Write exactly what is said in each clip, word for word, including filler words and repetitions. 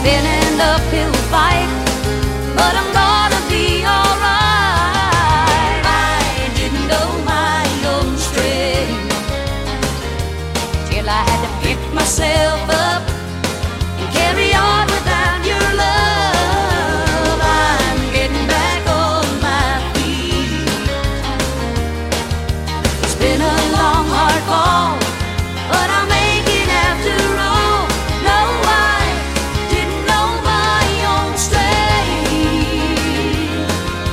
been an uphill fight, but I'm gonna be alright. I didn't know my own strength till I had to pick myself up and carry on without your love. I'm getting back on my feet. It's been a long, hard fall, but I'll make it after all. No, I didn't know my own strength.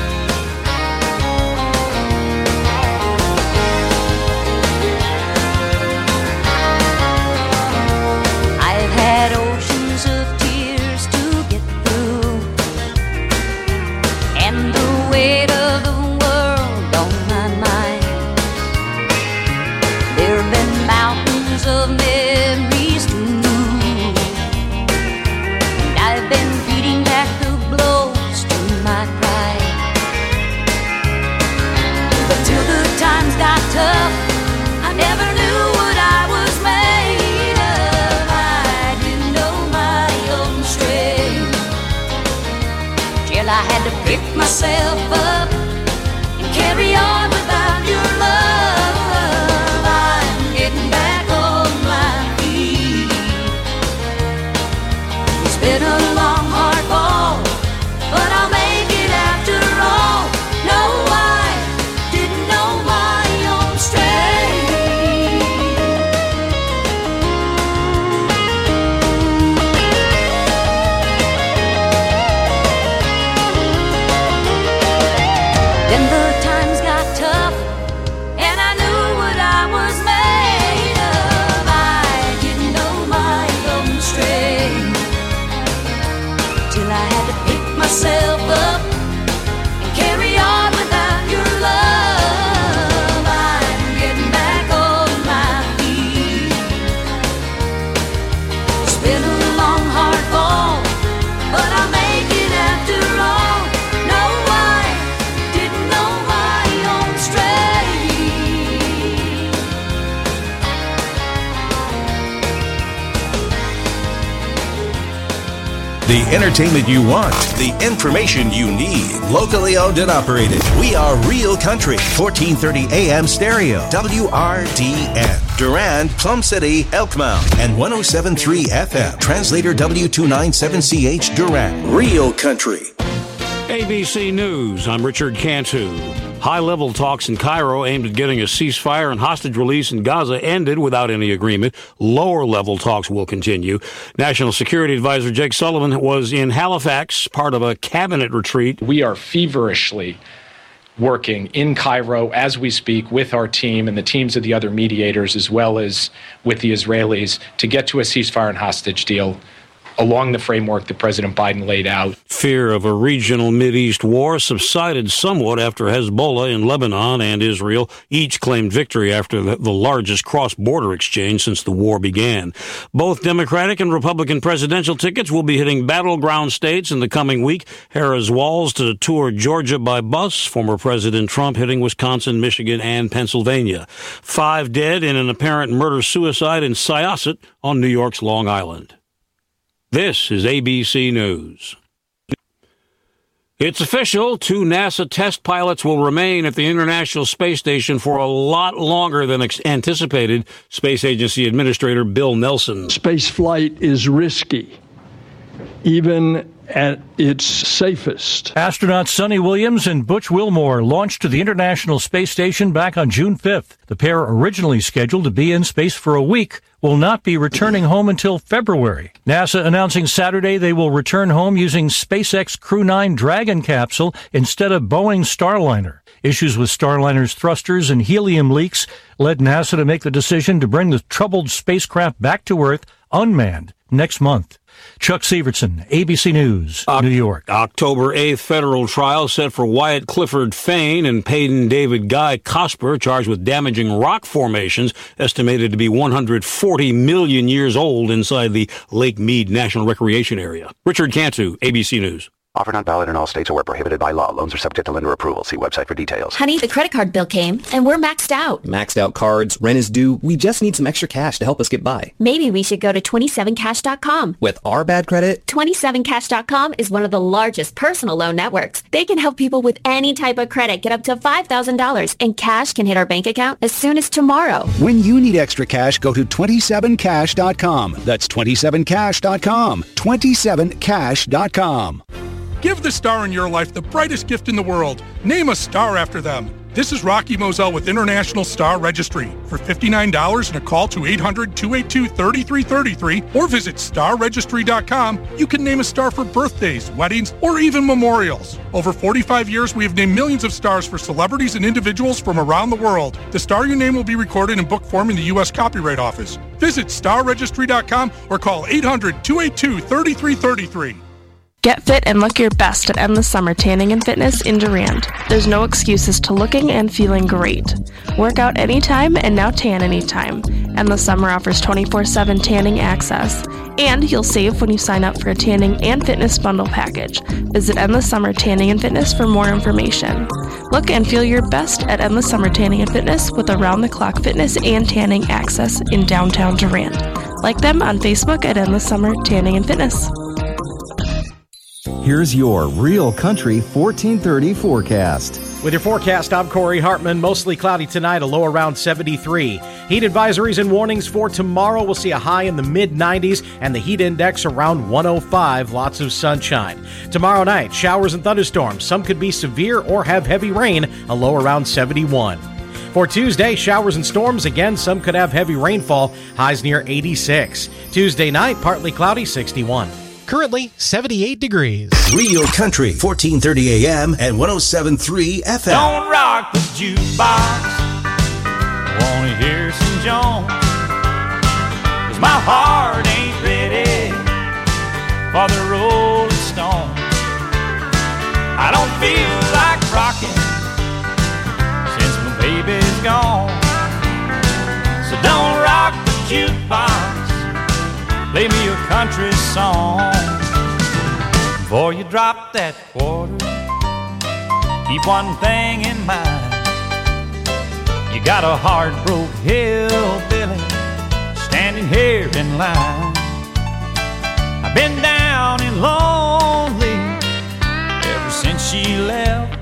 I've had oceans of tears to get through, and the weight of the world on my mind. There have been mountains of memories to move, and I've been beating back the blows to my pride. But till the times got tough, I never knew what I was made of. I didn't know my own strength till I had to pick myself up and carry on without your love. I'm getting back on my feet. It's been a long, hard fall, but I'll make it after all. No, I didn't know my own strength. Then the times got tough, and I knew what I was made of. I didn't know my own strength till I had to pick myself up and carry on without your love. I'm getting back on my feet. It's been a long, hard fall, but I'll make it after all. No, I didn't know my own strength. The entertainment you want, the information you need. Locally owned and operated. We are Real Country, fourteen thirty A M stereo, W R D N. Durand, Plum City, Elkmount, and one oh seven point three F M. Translator W two ninety-seven C H Durand. Real Country. A B C News, I'm Richard Cantu. High-level talks in Cairo aimed at getting a ceasefire and hostage release in Gaza ended without any agreement. Lower-level talks will continue. National Security Advisor Jake Sullivan was in Halifax, part of a cabinet retreat. We are feverishly working in Cairo as we speak with our team and the teams of the other mediators, as well as with the Israelis, to get to a ceasefire and hostage deal along the framework that President Biden laid out. Fear of a regional Mideast war subsided somewhat after Hezbollah in Lebanon and Israel each claimed victory after the, the largest cross-border exchange since the war began. Both Democratic and Republican presidential tickets will be hitting battleground states in the coming week. Harris Walls to tour Georgia by bus, former President Trump hitting Wisconsin, Michigan, and Pennsylvania. Five dead in an apparent murder-suicide in Syosset on New York's Long Island. This is A B C News. It's official. Two NASA test pilots will remain at the International Space Station for a lot longer than ex- anticipated, Space Agency Administrator Bill Nelson. Space flight is risky, even at its safest. Astronauts Sonny Williams and Butch Wilmore launched to the International Space Station back on June fifth. The pair, originally scheduled to be in space for a week, will not be returning home until February. NASA announcing Saturday they will return home using SpaceX Crew nine Dragon capsule instead of Boeing's Starliner. Issues with Starliner's thrusters and helium leaks led NASA to make the decision to bring the troubled spacecraft back to Earth unmanned next month. Chuck Severson, A B C News, o- New York. October eighth federal trial set for Wyatt Clifford Fain and Payden David Guy Cosper, charged with damaging rock formations estimated to be one hundred forty million years old inside the Lake Mead National Recreation Area. Richard Cantu, A B C News. Offer not valid in all states or where prohibited by law. Loans are subject to lender approval. See website for details. Honey, the credit card bill came, and we're maxed out. Maxed out cards, rent is due. We just need some extra cash to help us get by. Maybe we should go to twenty-seven cash dot com. With our bad credit? twenty-seven cash dot com is one of the largest personal loan networks. They can help people with any type of credit get up to five thousand dollars, and cash can hit our bank account as soon as tomorrow. When you need extra cash, go to twenty-seven cash dot com. That's twenty-seven cash dot com. twenty-seven cash dot com. Give the star in your life the brightest gift in the world. Name a star after them. This is Rocky Moselle with International Star Registry. For fifty-nine dollars and a call to eight hundred, two eight two, three three three three or visit star registry dot com, you can name a star for birthdays, weddings, or even memorials. Over forty-five years, we have named millions of stars for celebrities and individuals from around the world. The star you name will be recorded in book form in the U S Copyright Office. Visit star registry dot com or call eight hundred, two eight two, three three three three. Get fit and look your best at Endless Summer Tanning and Fitness in Durand. There's no excuses to looking and feeling great. Work out anytime and now tan anytime. Endless Summer offers twenty-four seven tanning access. And you'll save when you sign up for a tanning and fitness bundle package. Visit Endless Summer Tanning and Fitness for more information. Look and feel your best at Endless Summer Tanning and Fitness with around-the-clock fitness and tanning access in downtown Durand. Like them on Facebook at Endless Summer Tanning and Fitness. Here's your Real Country fourteen thirty forecast. With your forecast, I'm Corey Hartman. Mostly cloudy tonight, a low around seventy-three. Heat advisories and warnings for tomorrow. We'll see a high in the mid nineties and the heat index around one oh five. Lots of sunshine. Tomorrow night, showers and thunderstorms. Some could be severe or have heavy rain, a low around seventy-one. For Tuesday, showers and storms. Again, some could have heavy rainfall. Highs near eighty-six. Tuesday night, partly cloudy, sixty-one. Currently, seventy-eight degrees. Real Country, fourteen thirty A M and one oh seven point three F M. Don't rock the jukebox. Wanna hear some Jones? 'Cause my heart ain't ready for the Rolling Stones. I don't feel like rocking since my baby's gone. So don't rock the jukebox. Play me a country song. Before you drop that quarter, keep one thing in mind. You got a heart-broke hillbilly standing here in line. I've been down and lonely ever since she left.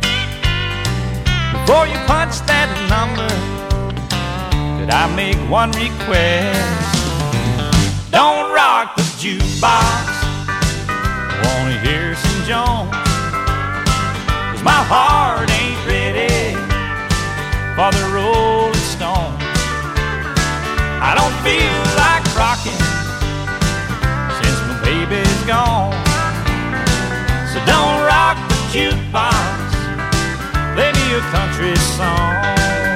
Before you punch that number, could I make one request? Don't rock the jukebox. Wanna hear some Jones? 'Cause my heart ain't ready for the Rolling Stones. I don't feel like rocking since my baby's gone. So don't rock the jukebox. Play me a country song.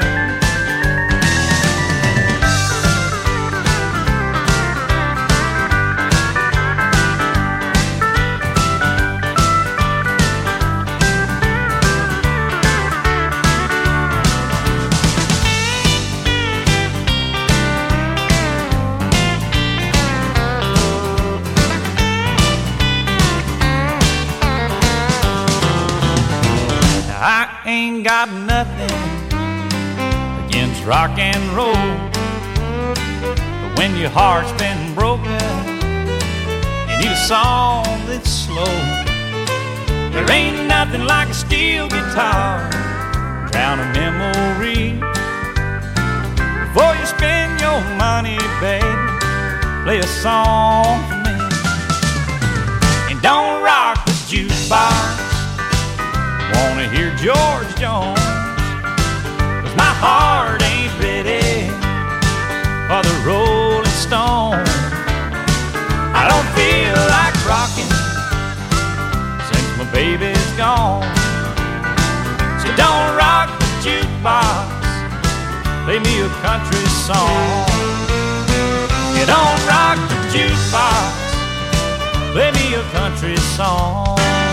I ain't got nothing against rock and roll, but when your heart's been broken, you need a song that's slow. There ain't nothing like a steel guitar, drown a memory. Before you spend your money, baby, play a song for me. And don't rock the jukebox. Wanna hear George Jones? 'Cause my heart ain't ready for the Rolling Stones. I don't feel like rocking since my baby's gone. So don't rock the jukebox. Play me a country song. You don't rock the jukebox. Play me a country song.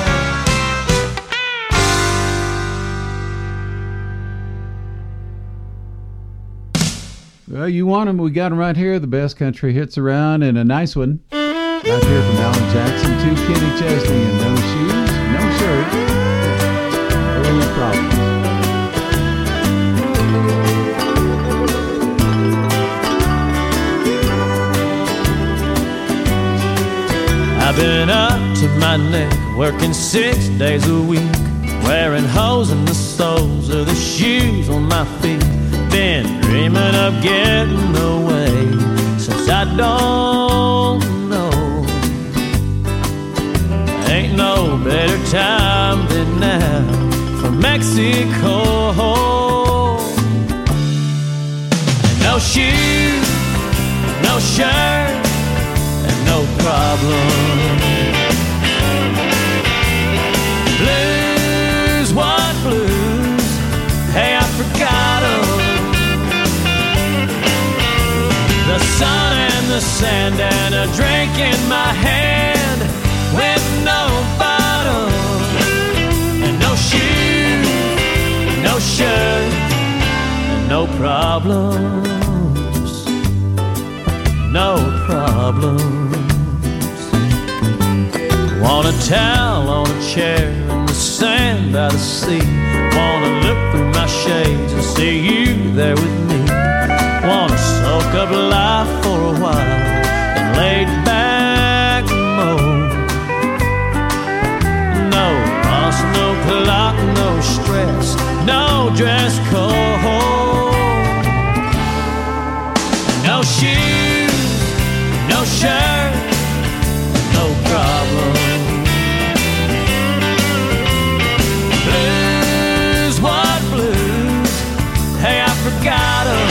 Well, you want them, we got them right here. The best country hits around, and a nice one right here from Alan Jackson to Kenny Chesney and No Shoes, No reserved for any problems. I've been up to my neck, working six days a week, wearing holes in the soles of the shoes on my feet. Been dreaming of getting away since I don't know. Ain't no better time than now for Mexico. No shoes, no shirt, no problem. Blues, what blues? Hey, I forgot 'em. The sun and the sand and a drink in my hand with no bottle and no shoes, no shirt, and no problems, no problems. Want a towel on a chair in the sand by the sea. Wanna look through my shades and see you there with me. Wanna soak up life for a while and lay back mode. No boss, no clock, no stress, no dress code. No shoes, no shirt, no problem. Blues, what blues? Hey, I forgot 'em.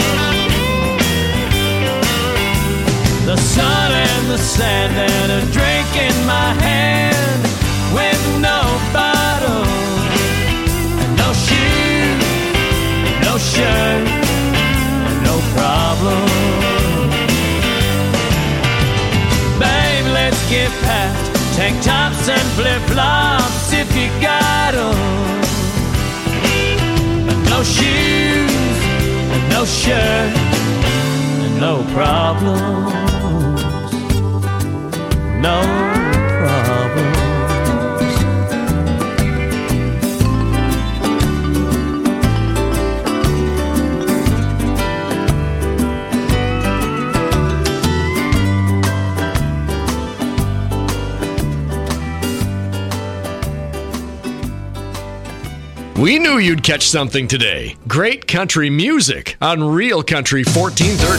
The sun and the sand and a drink in my hand with no bottle and no shoes, no shirt, no problem. Babe, let's get packed, tank tops and flip-flops if you got 'em. No shoes, no shirt, no problems, no problems. We knew you'd catch something today. Great country music on Real Country fourteen thirty.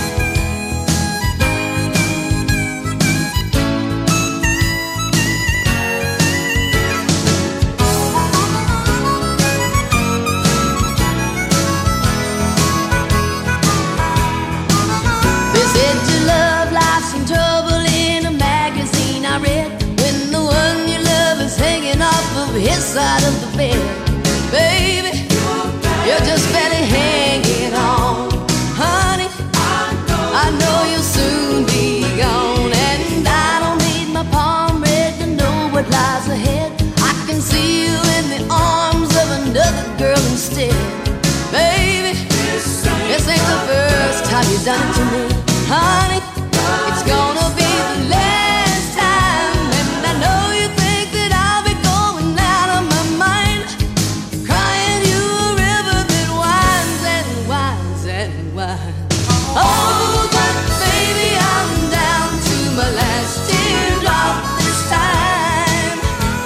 They said your love life's in trouble in a magazine I read, when the one you love is hanging off of his side of the bed. Baby, you're just barely hanging on. Honey, I know you'll soon be gone, and I don't need my palm read to know what lies ahead. I can see you in the arms of another girl instead. Baby, this ain't the first time you've done it to me. Honey, it's gonna be the last time, and I know you think that I'll be going out of my mind, crying you a river that winds and winds and winds. Oh, but baby, I'm down to my last teardrop this time.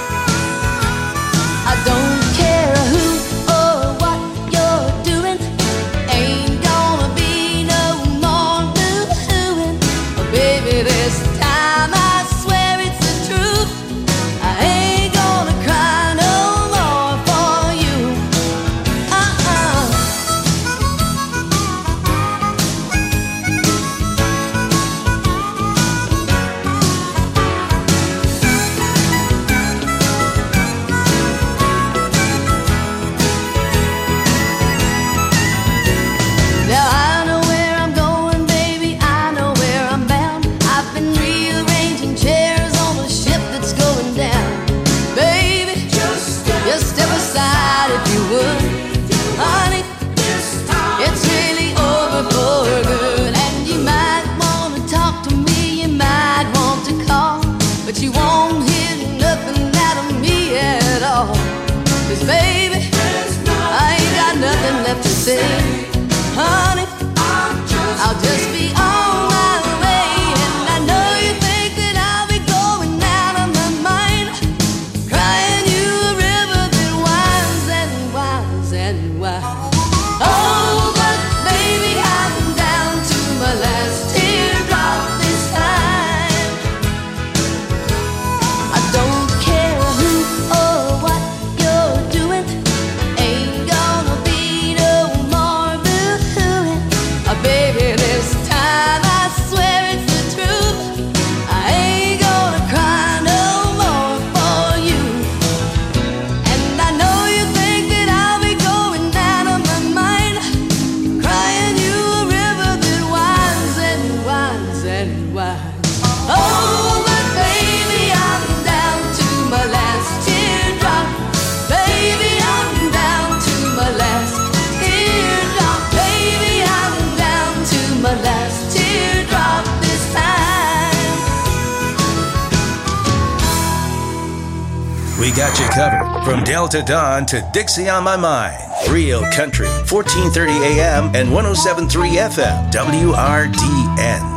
I don't care who or what you're doing, ain't gonna be no more boo-hooing. We got you covered from Delta Dawn to Dixie on My Mind. Real Country, fourteen thirty A M and one oh seven point three F M, W R D N.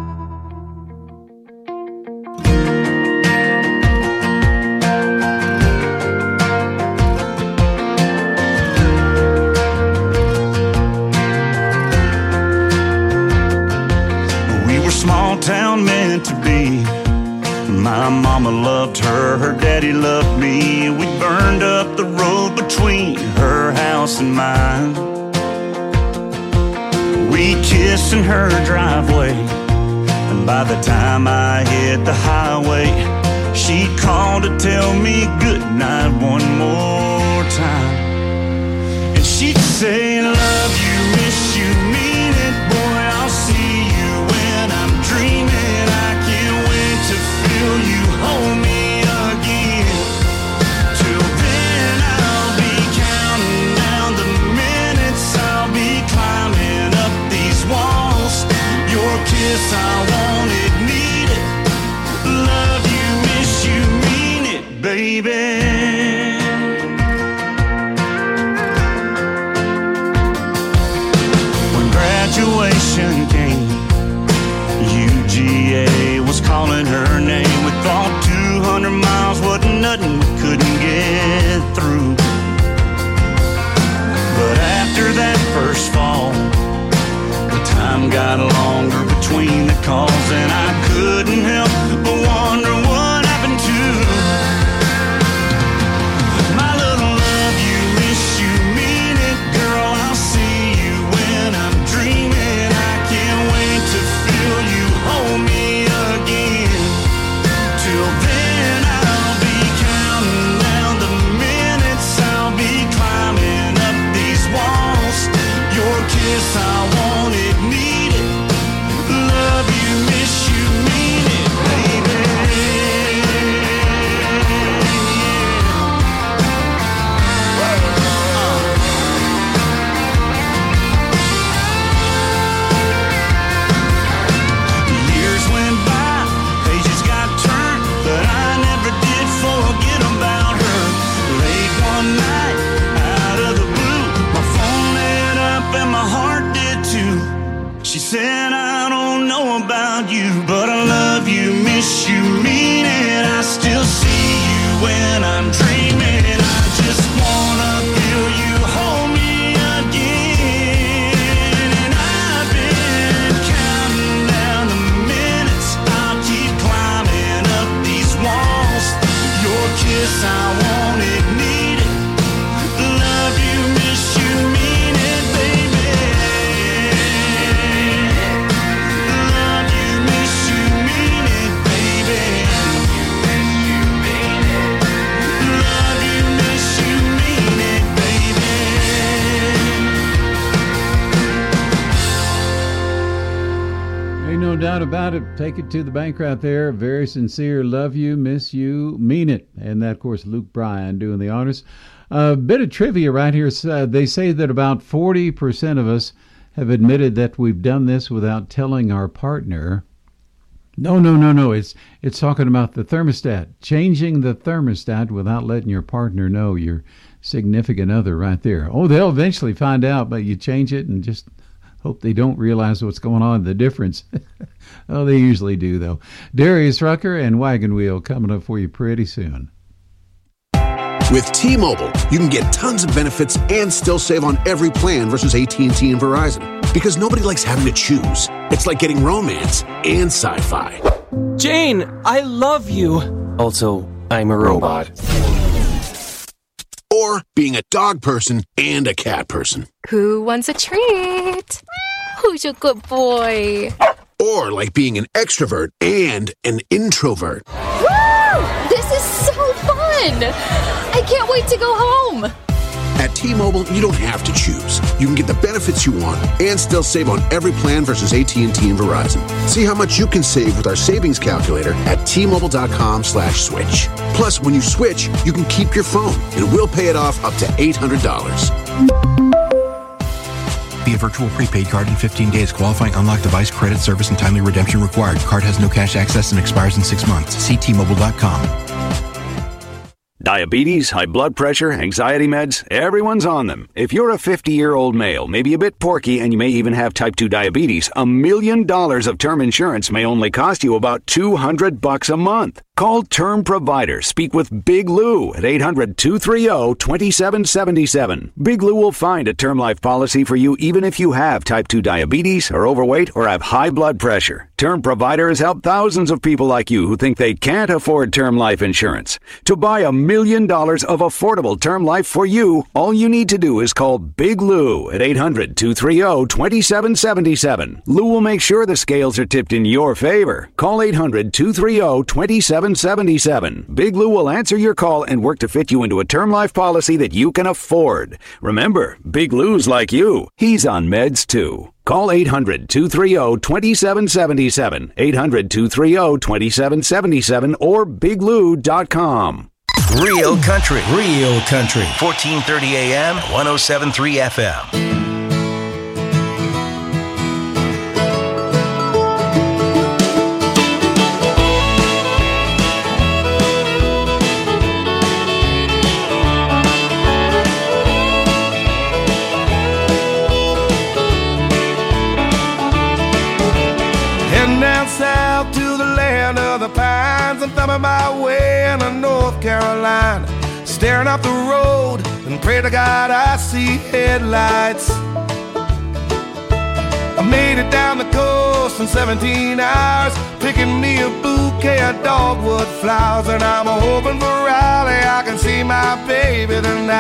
Small town meant to be. My mama loved her, her daddy loved me. We burned up the road between her house and mine. We kissed in her driveway, and by the time I hit the highway, she called to tell me goodnight one more time. And she'd say, love you, miss you, mean it, boy, I'll see you when I'm dreaming. I can't wait to feel you hold me again. Till then I'll be counting down the minutes. I'll be climbing up these walls. Your kiss, I want it, need it. Love you, miss you, mean it, baby. Graduation came, U G A was calling her name. We thought two hundred miles wasn't nothing we couldn't get through. But after that first fall, the time got longer between the calls, and I couldn't help but wonder what happened to my little love you, miss you, mean it, girl, I'll see you when I'm dreaming. I can't wait to feel you hold me again. Till then I'll be counting down the minutes. I'll be climbing up these walls. Your kiss, I want it, need it. Love you, miss you, mean it, baby. Years went by, pages got turned, but I never did forget about her. Late one night, out of the blue, my phone lit up and my heart did too. She said, I don't know about you, but I love you, miss you, mean it. I still see you when I'm dreaming. I just wanna feel you hold me again. And I've been counting down the minutes. I'll keep climbing up these walls. Your kiss, I want it, need it. Love you, miss you, mean it, baby. Love you, miss you, mean it, baby. Love you, miss you, mean it, baby. Ain't no doubt about it. Take it to the bank right there. Very sincere. Love you, miss you, mean it. And that, of course, Luke Bryan doing the honors. A bit of trivia right here. Uh, they say that about forty percent of us have admitted that we've done this without telling our partner. No, no, no, no. It's it's talking about the thermostat. Changing the thermostat without letting your partner know, your significant other right there. Oh, they'll eventually find out, but you change it and just hope they don't realize what's going on, the difference. Oh, they usually do, though. Darius Rucker and Wagon Wheel coming up for you pretty soon. With T-Mobile, you can get tons of benefits and still save on every plan versus A T and T and Verizon. Because nobody likes having to choose. It's like getting romance and sci-fi. Jane, I love you. Also, I'm a robot. Or being a dog person and a cat person. Who wants a treat? Who's a good boy? Or like being an extrovert and an introvert. Woo! This is so fun! I can't wait to go home. At T-Mobile, you don't have to choose. You can get the benefits you want and still save on every plan versus A T and T and Verizon. See how much you can save with our savings calculator at T-Mobile.com slash switch. Plus, when you switch, you can keep your phone, and we'll pay it off up to eight hundred dollars. Via virtual prepaid card in fifteen days. Qualifying unlocked device, credit, service, and timely redemption required. Card has no cash access and expires in six months. See T Mobile dot com. Diabetes, high blood pressure, anxiety meds, everyone's on them. If you're a fifty-year-old male, maybe a bit porky, and you may even have type two diabetes, a million dollars of term insurance may only cost you about two hundred bucks a month. Call Term Provider. Speak with Big Lou at eight hundred, two three zero, two seven seven seven. Big Lou will find a term life policy for you even if you have type two diabetes, are overweight, or have high blood pressure. Term Provider has helped thousands of people like you who think they can't afford term life insurance. To buy a million dollars of affordable term life for you, all you need to do is call Big Lou at eight hundred, two three zero, two seven seven seven. Lou will make sure the scales are tipped in your favor. Call eight hundred, two three zero, two seven seven seven. Big Lou will answer your call and work to fit you into a term life policy that you can afford. Remember, Big Lou's like you. He's on meds too. Call eight hundred, two three zero, two seven seven seven, eight hundred, two three zero, two seven seven seven, or big lou dot com. Real country, real country. fourteen thirty A M, one oh seven point three F M. South to the land of the pines, I'm thumbing my way into North Carolina, staring up the road and pray to God I see headlights. I made it down the coast in seventeen hours, picking me a bouquet of dogwood flowers, and I'm hoping for Raleigh I can see my baby tonight.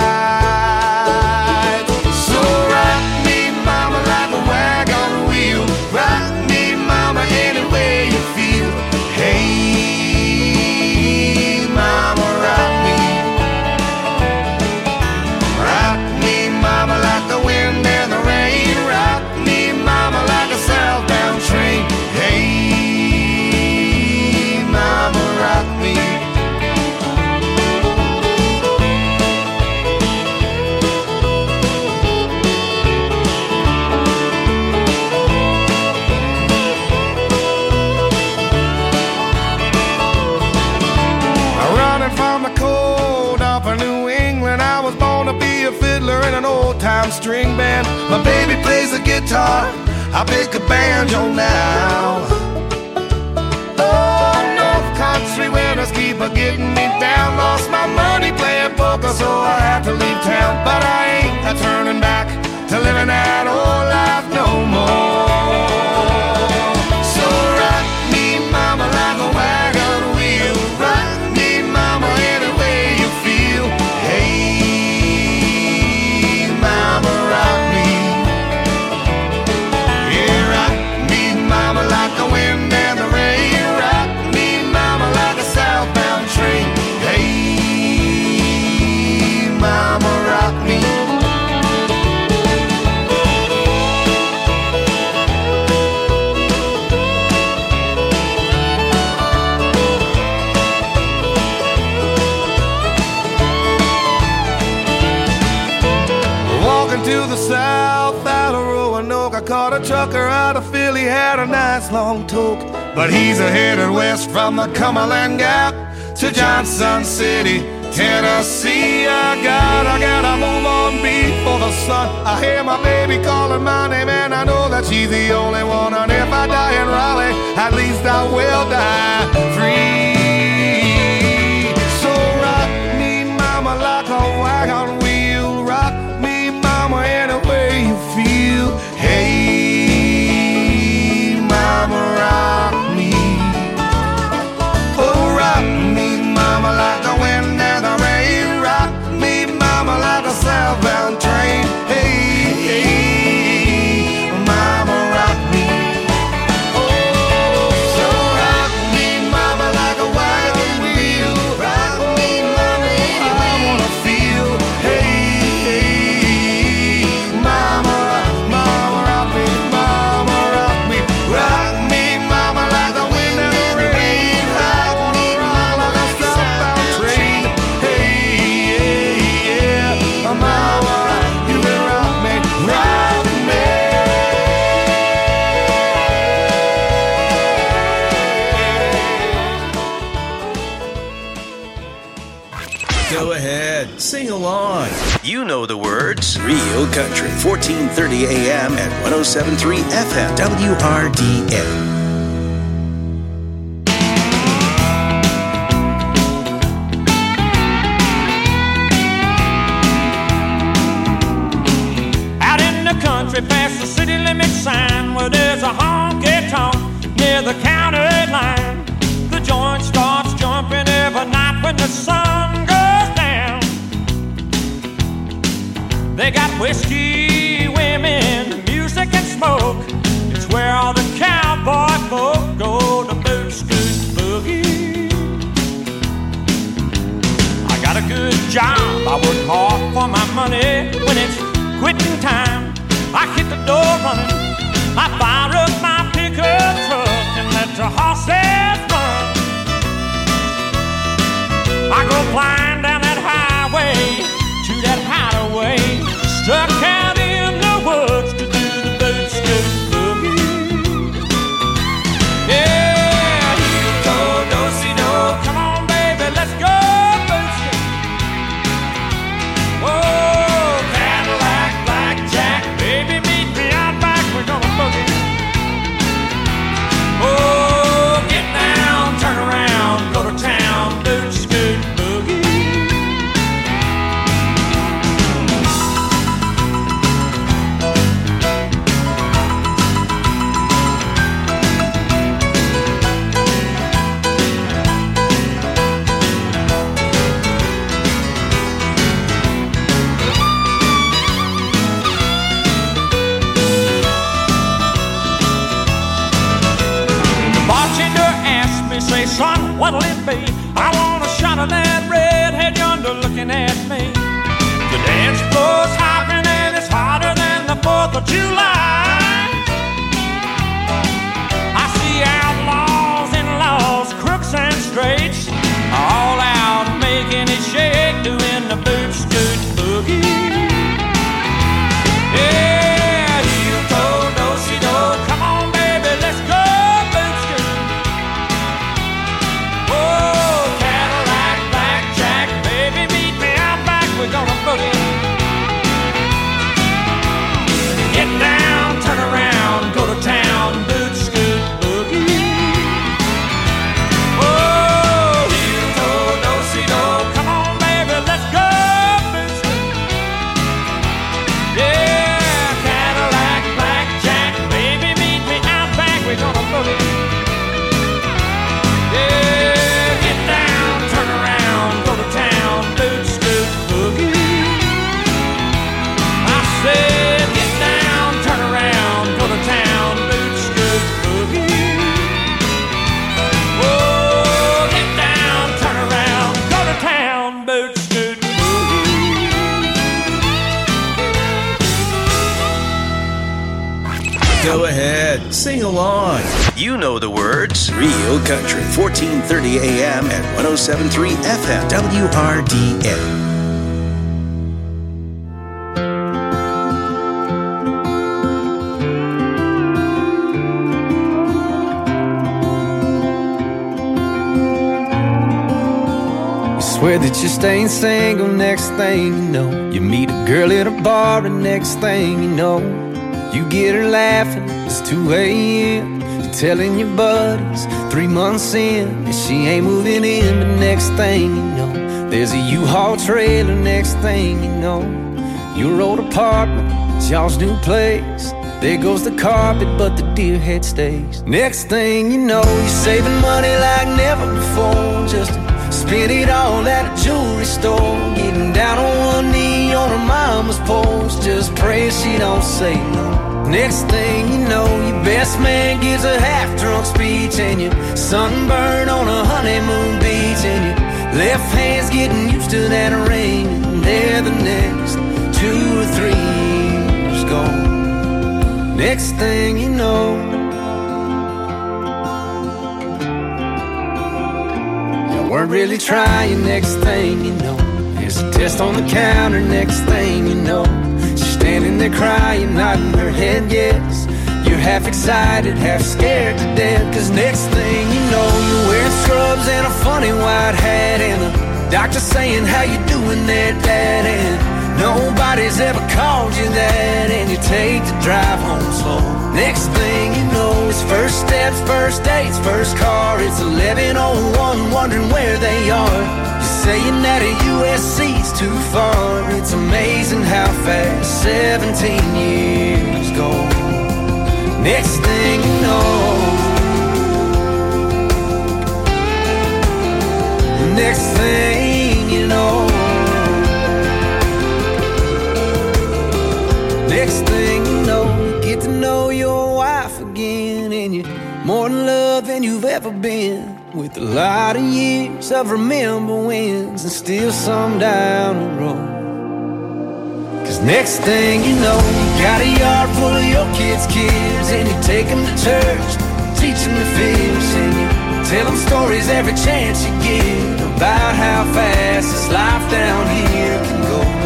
So rock me, mama, like a wagon wheel. Rock me, mama, any way you feel. Hey, mama, rock me. Rock me, mama, like the wind and the rain. Rock me, mama, like a southbound train. Hey, mama, rock me. From the cold up in New England, I was born to be a fiddler in an old-time string band. My baby plays the guitar, I pick a banjo now. Oh, North Country winters keep a getting me down. Lost my money playing poker, so I had to leave town. But I ain't a turning back to living that old life no more. So rock me, mama, like a wagon wheel. Rock mama, any way you feel. Hey, mama, rock me. Yeah, rock me, mama, like the wind and the rain. Rock me, mama, like a southbound train. Hey, mama, rock me. To the south out of Roanoke, I caught a trucker out of Philly, had a nice long toke. But he's a headed west from the Cumberland Gap to Johnson City, Tennessee. I gotta, gotta move on before the sun. I hear my baby calling my name, and I know that she's the only one. And if I die in Raleigh, at least I will die free. So rock me, mama, like a wagon wheel. Rock mama, any way you feel. Hey, mama, rock me. Oh, rock me, mama, like the wind and the rain. Rock me, mama, like a southbound train. Hey, hey, mama, rock me. Oh, so rock me, mama, like Go ahead, sing along. You know the words. Real Country, fourteen thirty A M at one oh seven point three F M, W R D N. Past the city limit sign where there's a honky-tonk near the county line. The joint starts jumping every night when the sun goes down. They got whiskey, women, music and smoke. It's where all the cowboy folk go to boot scoot boogie. I got a good job, I work hard for my money. When it's quitting time, I hit the door running, I fire up my pickup truck and let the horses run. I go flying down that highway to that hideaway, stuck out in the woods to do the boot scoot boogie. Yeah, you go, do-si-do, come on baby, let's go boot scoot. Whoa. Baby, meet me out back, we're gonna boogie. Oh, get down, turn around, go to town, boot scoot boogie. Say, son, what'll it be? I want a shot of that redhead yonder looking at me. The dance floor's hopping and it's hotter than the fourth of July. I see outlaws and laws, crooks and straights, all out making it shake, doing the boot scoot boogie. Yeah, heel toe, do-si-do, come on baby, let's go. We're gonna boogie. Get down, turn around, go to town, boot scoot boogie. Oh, heel toe, do-si-do, come on baby, let's go boot scoot. Yeah, Cadillac, blackjack, baby, meet me out back, we're gonna boogie. Yeah, get down, turn around, go to town, boot scoot. I said, get down, turn around, go to town, boot scoot boogie. Oh, get down, turn around, go to town, boot scoot boogie. Go ahead, sing along. You know the words. Real Country, fourteen thirty A M at one oh seven point three F M, W R D N. Swear that you're staying single, next thing you know, you meet a girl at a bar, and next thing you know, you get her laughing, it's two A M You're telling your buddies, three months in, and she ain't moving in. But next thing you know, there's a U-Haul trailer. Next thing you know, your old apartment, it's y'all's new place. There goes the carpet, but the deer head stays. Next thing you know, you're saving money like never before, just to spend it all at a jewelry store. Getting down on one knee on her mama's porch, just praying she don't say no. Next thing you know, your best man gives a half-drunk speech, and you're sunburned on a honeymoon beach, and your left hand's getting used to that ring, and there the next two or three years gone. Next thing you know, you weren't really trying. Next thing you know, there's a test on the counter. Next thing you know, she's standing there crying, nodding her head yes. You're half excited, half scared to death, cause next thing you know, you're wearing scrubs and a funny white hat, and the Doctor saying how you doing there, Dad, and nobody's ever called you that, and you take the drive home slow. Next thing you know, it's first steps, first dates, first car. It's eleven oh one, wondering where they are. You're saying that a U S C's too far. It's amazing how fast seventeen years go. Next thing you know, next thing you know, next thing you know, you get to know your wife again, and you're more in love than you've ever been. With a lot of years of remember wins and still some down the road. Cause next thing you know, you got a yard full of your kids' kids, and you take them to church, teach them to fish, and you tell them stories every chance you get about how fast this life down here can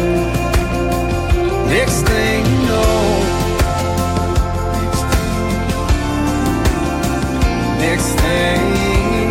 go. Next thing you know, next thing you know.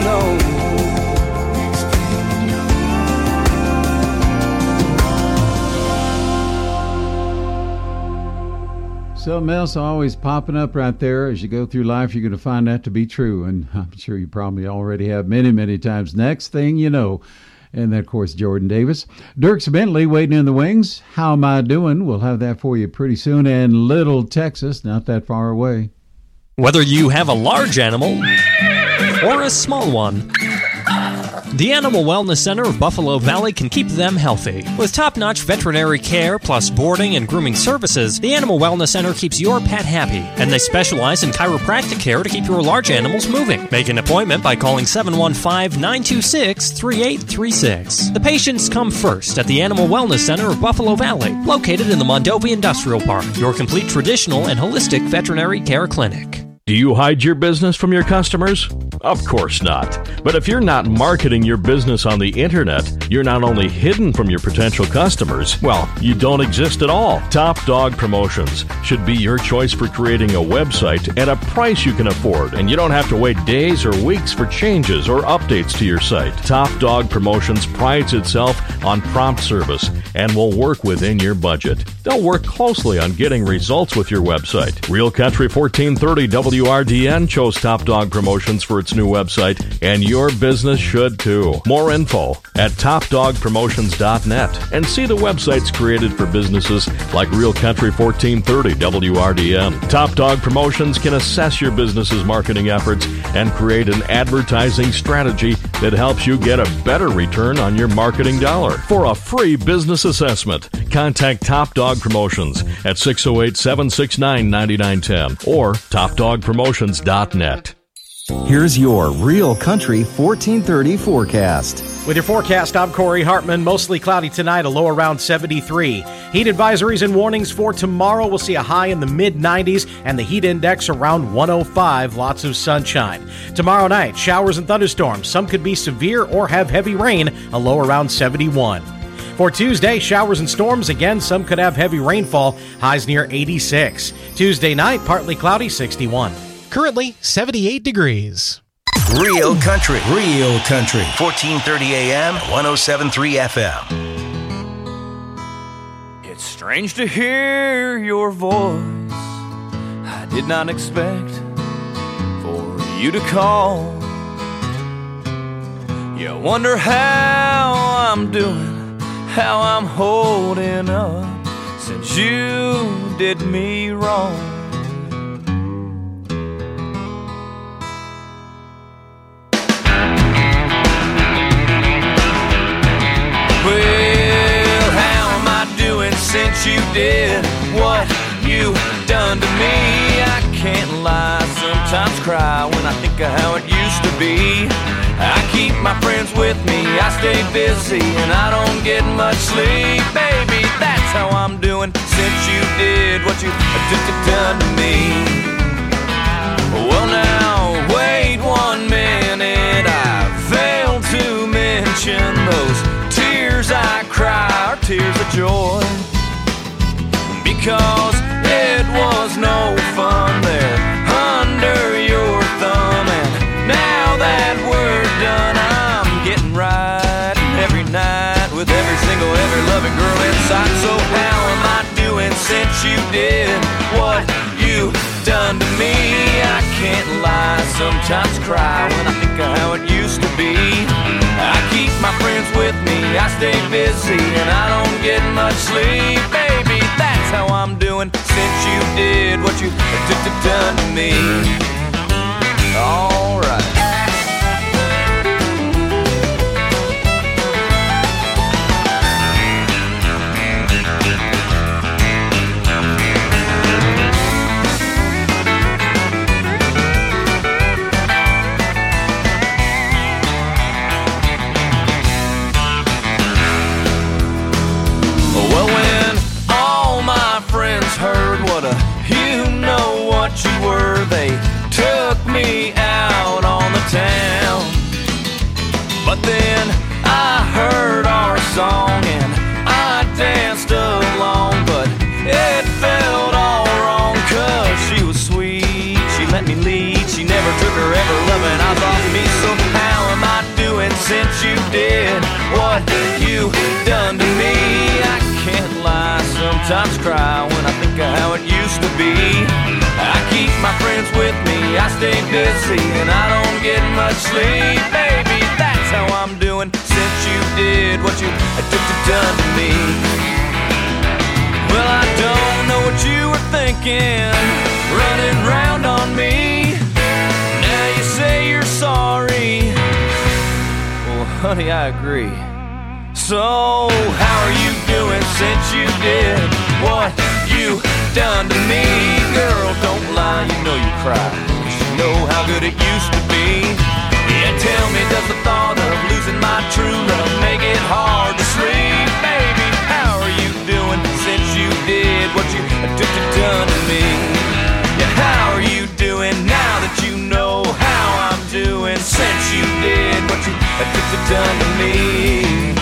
Something else always popping up right there as you go through life. You're going to find that to be true, and I'm sure you probably already have many, many times. Next thing you know, and that, of course, Jordan Davis. Dierks Bentley waiting in the wings. How am I doing? We'll have that for you pretty soon. And Little Texas, not that far away. Whether you have a large animal or a small one, the Animal Wellness Center of Buffalo Valley can keep them healthy. With top-notch veterinary care plus boarding and grooming services, the Animal Wellness Center keeps your pet happy, and they specialize in chiropractic care to keep your large animals moving. Make an appointment by calling seven one five, nine two six, three eight three six. The patients come first at the Animal Wellness Center of Buffalo Valley, located in the Mondovi Industrial Park, your complete traditional and holistic veterinary care clinic. Do you hide your business from your customers? Of course not. But if you're not marketing your business on the internet, you're not only hidden from your potential customers, well, you don't exist at all. Top Dog Promotions should be your choice for creating a website at a price you can afford, and you don't have to wait days or weeks for changes or updates to your site. Top Dog Promotions prides itself on prompt service and will work within your budget. They'll work closely on getting results with your website. Real Country fourteen thirty W R D N chose Top Dog Promotions for its new website, and your business should too. More info at top dog promotions dot net, and see the websites created for businesses like Real Country fourteen thirty W R D N. Top Dog Promotions can assess your business's marketing efforts and create an advertising strategy that helps you get a better return on your marketing dollar. For a free business assessment, contact Top Dog Promotions at six oh eight, seven six nine, nine nine one zero or top dog promotions dot net. Here's your Real Country fourteen thirty forecast. With your forecast, I'm Corey Hartman. Mostly cloudy tonight, a low around seventy-three. Heat advisories and warnings for tomorrow. We'll see a high in the mid nineties and the heat index around one oh five. Lots of sunshine. Tomorrow night, showers and thunderstorms. Some could be severe or have heavy rain, a low around seventy-one. For Tuesday, showers and storms. Again, some could have heavy rainfall. Highs near eighty-six. Tuesday night, partly cloudy, sixty-one. Currently, seventy-eight degrees. Real Country, Real Country, fourteen thirty A M, one oh seven point three F M. It's strange to hear your voice. I did not expect for you to call. You wonder how I'm doing, how I'm holding up since you did me wrong. Well, how am I doing since you did what you done to me? I can't lie, sometimes cry when I think of how it used to be. I keep my friends with me, I stay busy, and I don't get much sleep. Baby, that's how I'm doing since you did what you done to me. Well now, wait one minute, I failed to mention those tears I cry are tears of joy, because it was no fun there under your thumb. And now that we're done, I'm getting right every night. side. So how am I doing since you did what you done to me? I can't lie, sometimes cry when I think of how it used to be. I keep my friends with me, I stay busy, and I don't get much sleep. Baby, that's how I'm doing since you did what you done to me. All right. They took me out on the town, but then I heard our song and I danced along, but it felt all wrong, cause she was sweet, she let me lead, she never took her ever loving I thought me. So how am I doing since you did what you done to me? I can't lie, sometimes cry when I think of how it used to be. I keep my friends with me, I stay busy, and I don't get much sleep. Baby, that's how I'm doing since you did what you done to me. Well, I don't know what you were thinking, running round on me. Now you say you're sorry. Well, honey, I agree. So, how are you doing since you did what you done to me? Girl, don't lie, you know you cry, you know how good it used to be. Yeah, tell me, does the thought of losing my true love make it hard to sleep? Baby, how are you doing since you did what you done to me? Yeah, how are you doing now that you know how I'm doing since you did what you done to me?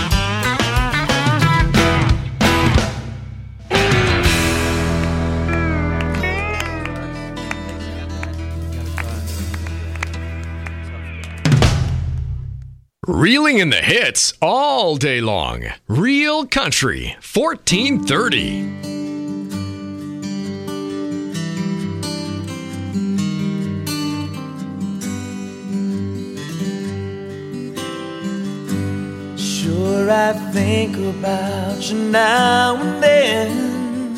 Reeling in the hits all day long. Real Country, fourteen thirty. Sure, I think about you now and then,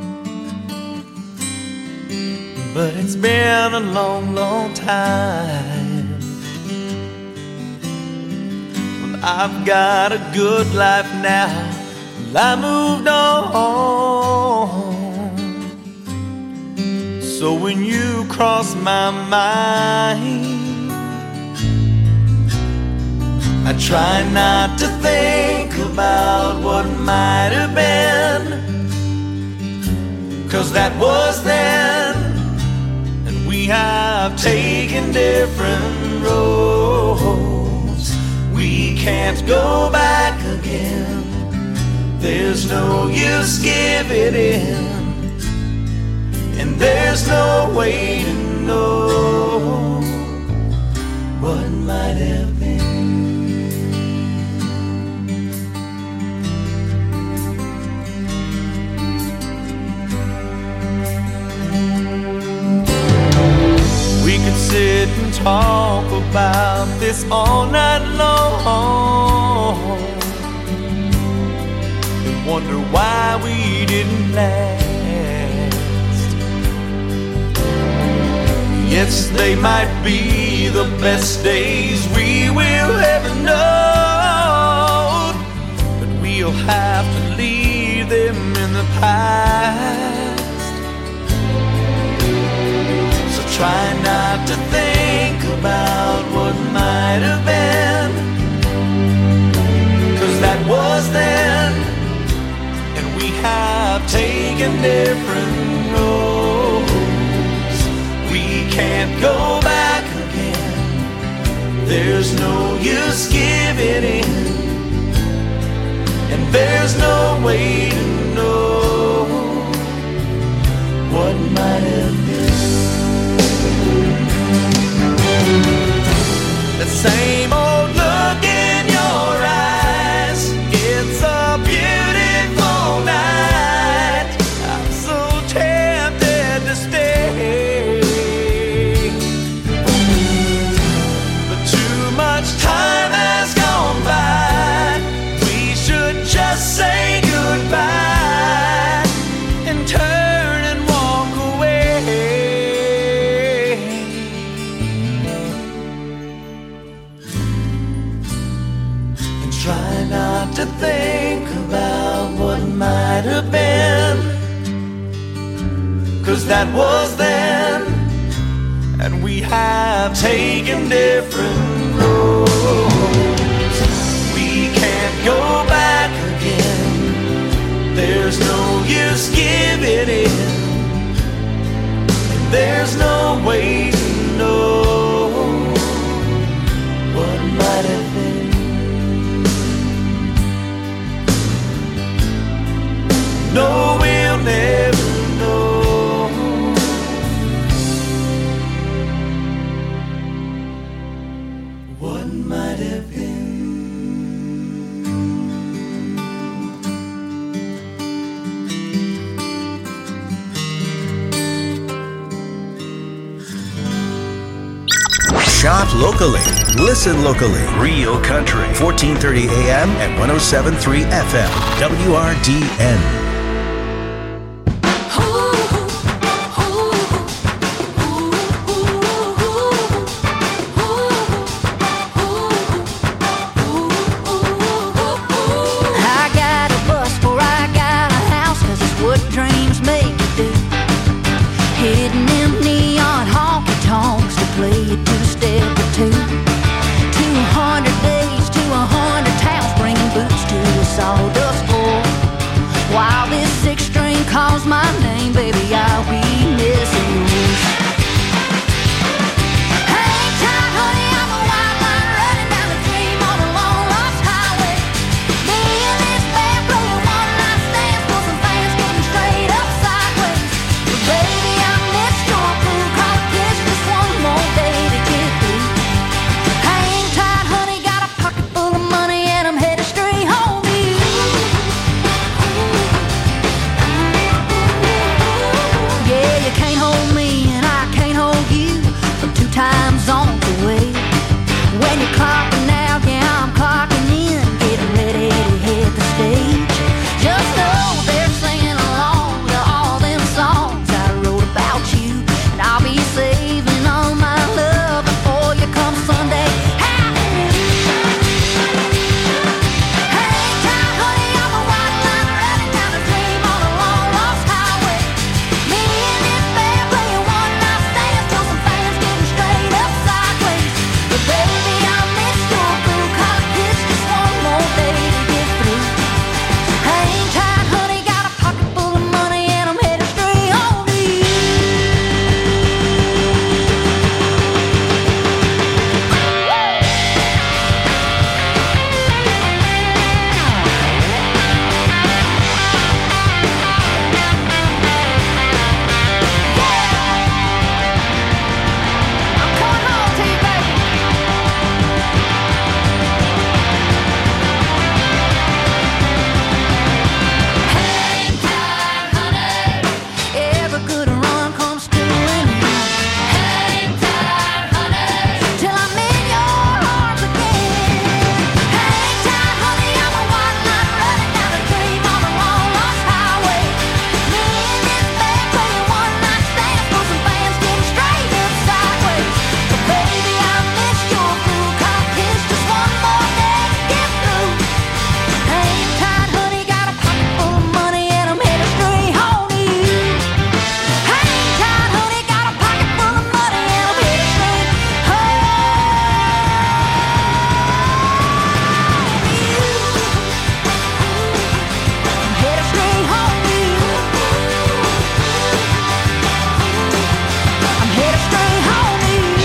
but it's been a long, long time. I've got a good life now, I moved on. So when you cross my mind, I try not to think about what might have been, 'cause that was then, and we have taken different roads. We can't go back again, there's no use giving in, and there's no way to know what might have been. We could sit and talk about this all night long and wonder why we didn't last. Yes, they might be the best days we will ever know, but we'll have to leave them in the past. Try not to think about what might have been, 'cause that was then, and we have taken different roads. We can't go back again, there's no use giving in, and there's no way to know what might have been. The same old look in your eyes, it's a beautiful Try not to think about what might have been, 'cause that was then, and we have taken different roads. We can't go back again. There's no use giving in. There's no way to know what might have been. No, we'll never know what might have been. Shop locally. Listen locally. Real Country. fourteen thirty A M and one oh seven point three F M. W R D N. I got a bus before I got a house, 'cause it's what dreams make you do. Hitting them neon honky tonks to play it two-step or two. Two hundred days to a hundred towns, bringing boots to a sawdust floor. While this six-string calls my name, baby, I'll be missing yours. Hang tight, honey, I'm a wild line running down the dream on a long-lost highway. Me and this band playing one-night stands for some fans getting straight up sideways. But baby, I missed your blue collar kiss, just one more day to get through. Hang tight, honey, got a pocket full of money and I'm headed straight home to you. Yeah, you can't hold me and I can't hold you from two time zones away. When you're clocking out, yeah, I'm clocking in, getting ready to hit the stage. Just know they're singing along to all them songs I wrote about you, and I'll be saving all my love before you come Sunday. Hang tight, honey, I'm a white line running down the dream on a long-lost highway. Me and this band playing one-night stands till some fans getting straight up sideways. But baby, I missed your blue collar kiss, just one more day to get through. Hang tight, honey, got a pocket full of money and I'm headed straight home to you. I'm coming home to you, baby. Hang tight, honey, every good run comes to an end. Hang tight, honey, till I'm in your arms again. Hang tight, honey, I'm a white line running down the dream on a long-lost highway. Me and this band playing one-night stands for some fans getting straight up sideways. But baby, I missed your blue collar kiss, just one more day to get through. Hang tight, honey, got a pocket full of money and I'm headed straight home to you. Hang tight, honey, got a pocket full of money and I'm headed straight home to you. I'm headed straight home to you. I'm headed straight home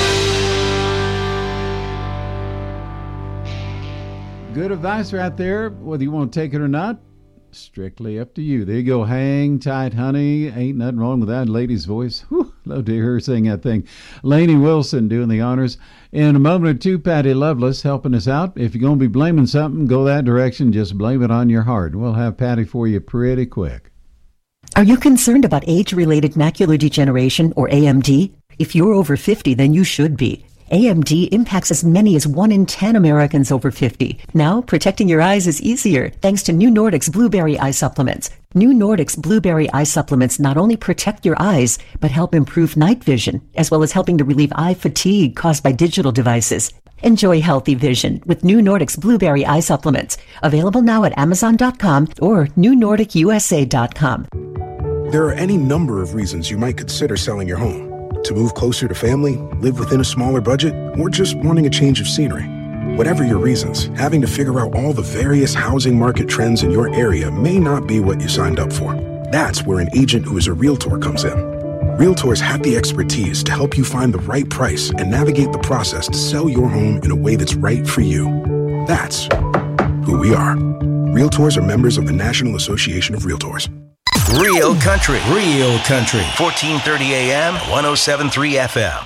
to you. Good advice right there. Whether you want to take it or not, strictly up to you. There you go. Hang tight, honey. Ain't nothing wrong with that lady's voice. Whew, love to hear her sing that thing. Lainey Wilson doing the honors. In a moment or two, Patty Loveless helping us out. If you're going to be blaming something, go that direction. Just blame it on your heart. We'll have Patty for you pretty quick. Are you concerned about age-related macular degeneration, or A M D? If you're over fifty, then you should be. A M D impacts as many as one in ten Americans over fifty. Now, protecting your eyes is easier thanks to New Nordic's Blueberry Eye Supplements. New Nordic's Blueberry Eye Supplements not only protect your eyes, but help improve night vision, as well as helping to relieve eye fatigue caused by digital devices. Enjoy healthy vision with New Nordic's Blueberry Eye Supplements. Available now at amazon dot com or new nordic u s a dot com. There are any number of reasons you might consider selling your home. To move closer to family, live within a smaller budget, or just wanting a change of scenery. Whatever your reasons, having to figure out all the various housing market trends in your area may not be what you signed up for. That's where an agent who is a realtor comes in. Realtors have the expertise to help you find the right price and navigate the process to sell your home in a way that's right for you. That's who we are. Realtors are members of the National Association of Realtors. Real Country, Real Country, fourteen thirty A M, one oh seven point three F M.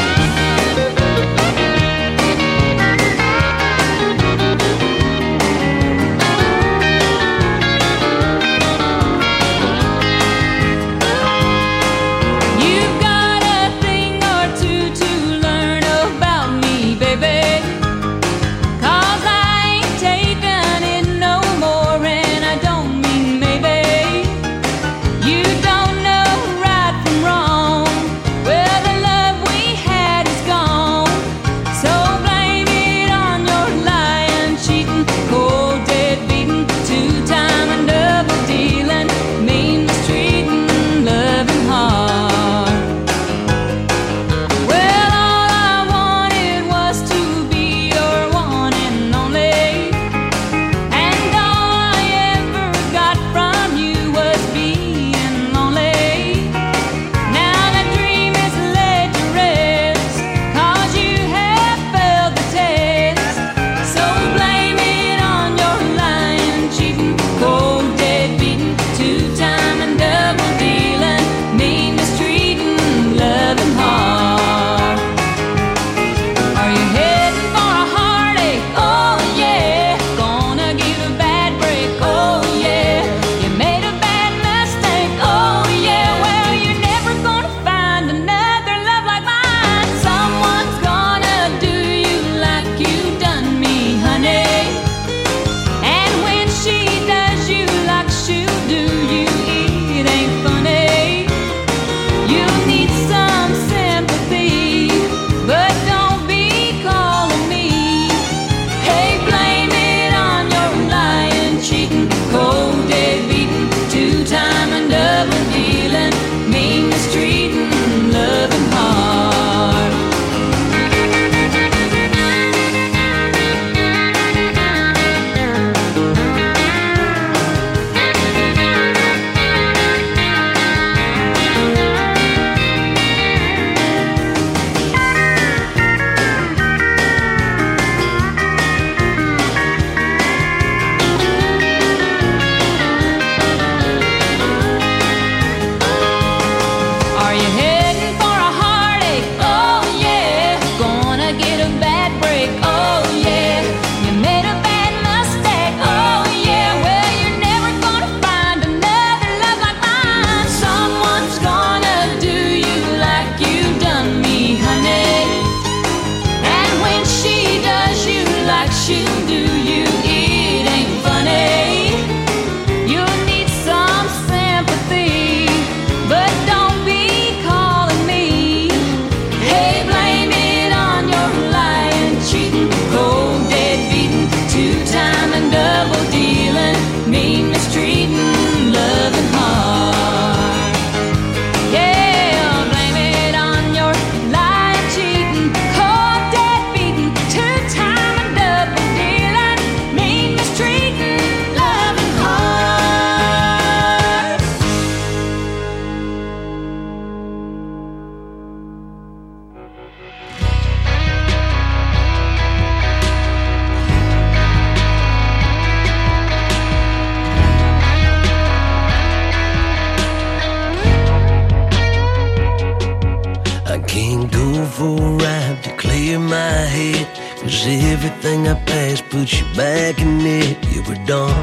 Everything I passed put you back in it. You were done,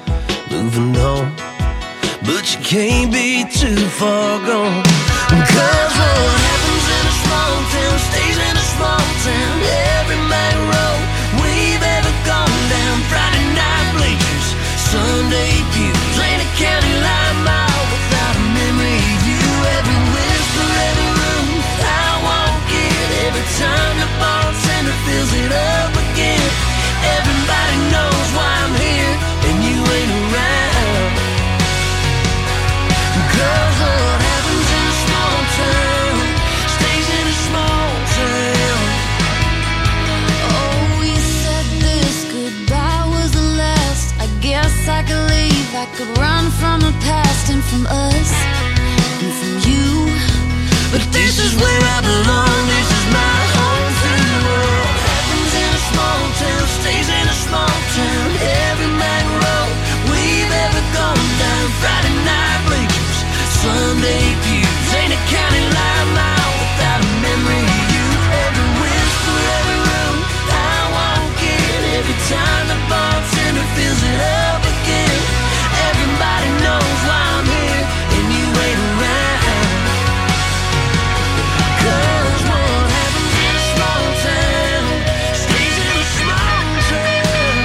moving on, but you can't be too far gone. Cause what happens in a small town stays in a small town. Every main road we've ever gone down, Friday night bleachers, Sunday pews, ain't a county line mile without a memory of you. Every whisper, every room I walk in, every time the bartender fills it up. could run from the past and from us and from you. But this is where I belong, this is my home free world. Happens in a small town, stays in a small town. Every night road we've ever gone down. Friday night bleachers, Sunday pews. Ain't a county line mile without a memory of you. Every whisper, every room I walk in. Every time the bartender fills it up again. Everybody knows why I'm here and you ain't around. Cause what happens in a small town stays in a small town.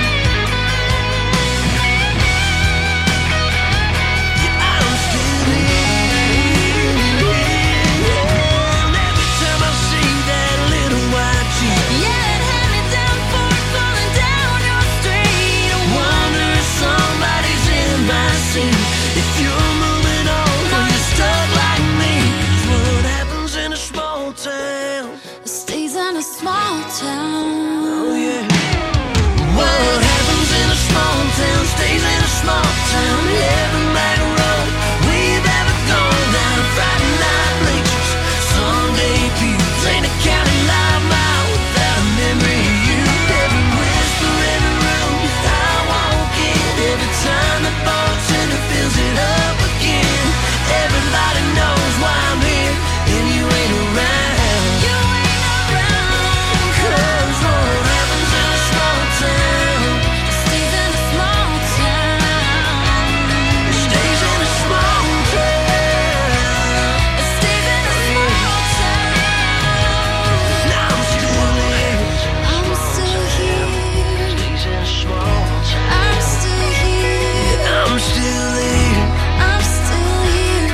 Yeah, I'm still here. And every time I see that little white Jeep, yeah, that hand-me-down Ford falling down your street, I wonder if somebody's in my seat. If you're moving on or you're stuck like me. 'Cause what happens in a small town stays in a small town. Oh yeah. What happens in a small town stays in a small town. Every night road we've ever gone down. Friday night bleachers, Sunday pews. Ain't a county live mile without a memory of you. Every whisper, every room I walk in. Every time the bartender fills it up again. Everybody knows why I'm here and you ain't around. You ain't around. 'Cause what happens in a small town stays in a small town. It stays in a small town. It stays in a small town. Now I'm still here. I'm still here. Stays in a small town. I'm still here. I'm still here. I'm still here.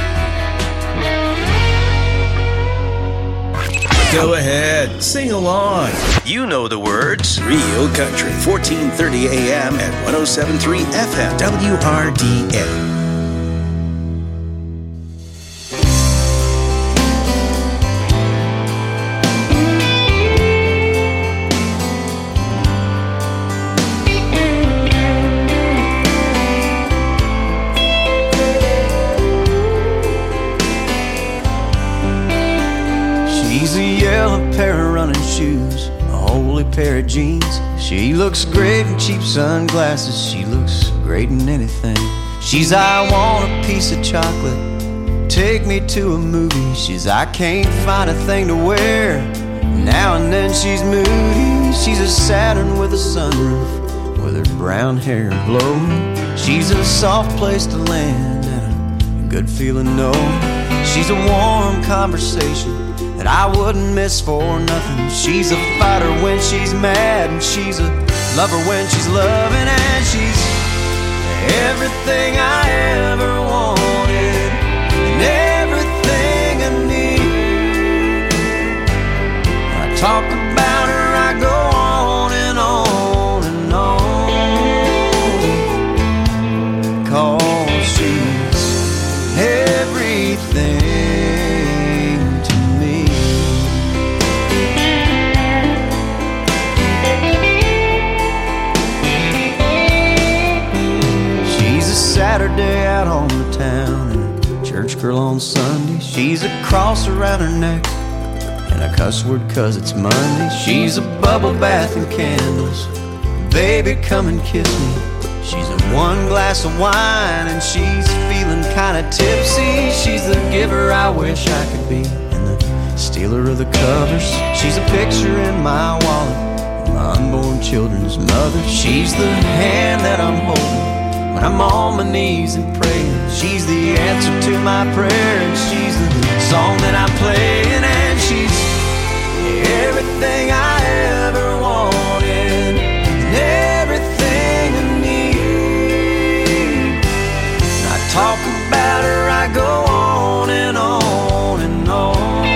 Go ahead, sing along. You know the words. Real Country, fourteen thirty A M at one oh seven point three F M, W R D A. She's a yellow pair of running shoes, a holy pair of jeans. She looks great in cheap sunglasses. She looks great in anything. She's I want a piece of chocolate, take me to a movie. She's I can't find a thing to wear. Now and then she's moody. She's a Saturn with a sunroof, with her brown hair blowing. She's a soft place to land and a good feeling no. She's a warm conversation that I wouldn't miss for nothing. She's a fighter when she's mad, and she's a lover when she's loving, and she's everything I ever wanted and everything I need. When I talk about her, I go on and on and on, 'cause she's everything. Saturday out on the town and a church girl on Sunday. She's a cross around her neck and a cuss word 'cause it's Monday. She's a bubble bath and candles, baby come and kiss me. She's a one glass of wine and she's feeling kinda tipsy. She's the giver I wish I could be and the stealer of the covers. She's a picture in my wallet, my unborn children's mother. She's the hand that I'm holding when I'm on my knees and praying. She's the answer to my prayer, and she's the song that I'm playing, and she's everything I ever wanted and everything I need. When I talk about her, I go on and on and on,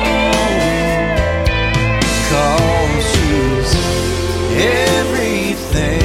'cause she's everything.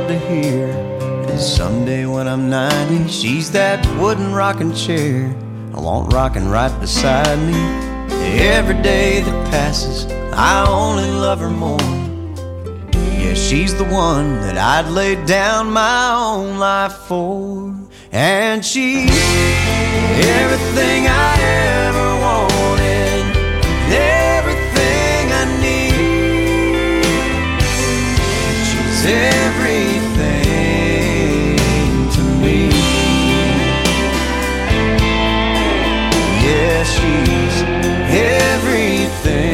love to hear is someday when I'm ninety, she's that wooden rocking chair I want rocking right beside me. Every day that passes, I only love her more. Yeah, she's the one that I'd lay down my own life for. And she's everything I ever wanted, everything I need. She's everything to me. Yeah, she's everything.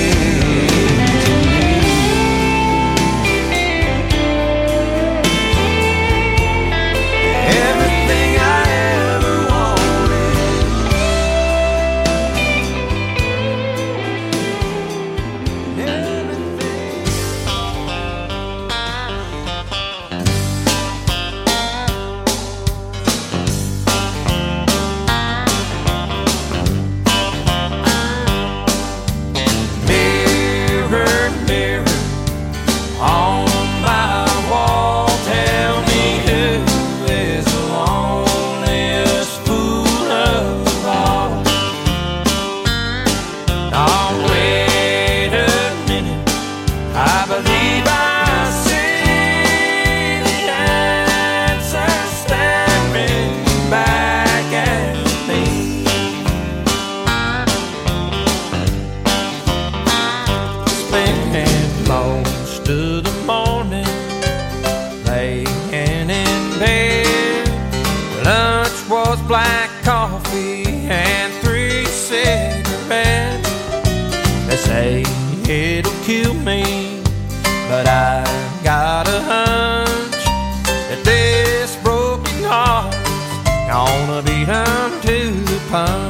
Black coffee and three cigarettes. They say it'll kill me, but I got a hunch that this broken heart's gonna be done to the punch.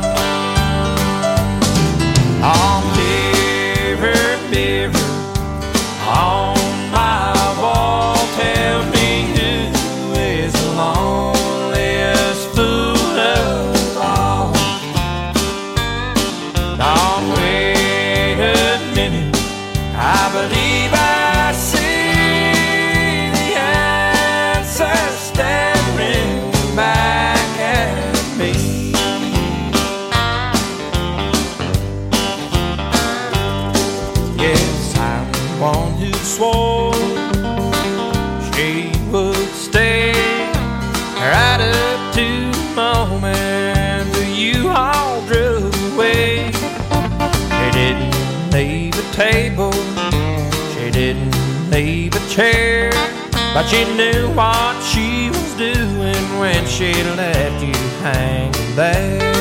Oh, mirror, mirror on my wall, tell me who is the loneliest fool. I believe I see the answer staring back at me. Yes, I'm the one who swore she would stay right up to the moment that you all drove away. They didn't leave a table, she didn't leave a chair, but she knew what she was doing when she left you hanging there.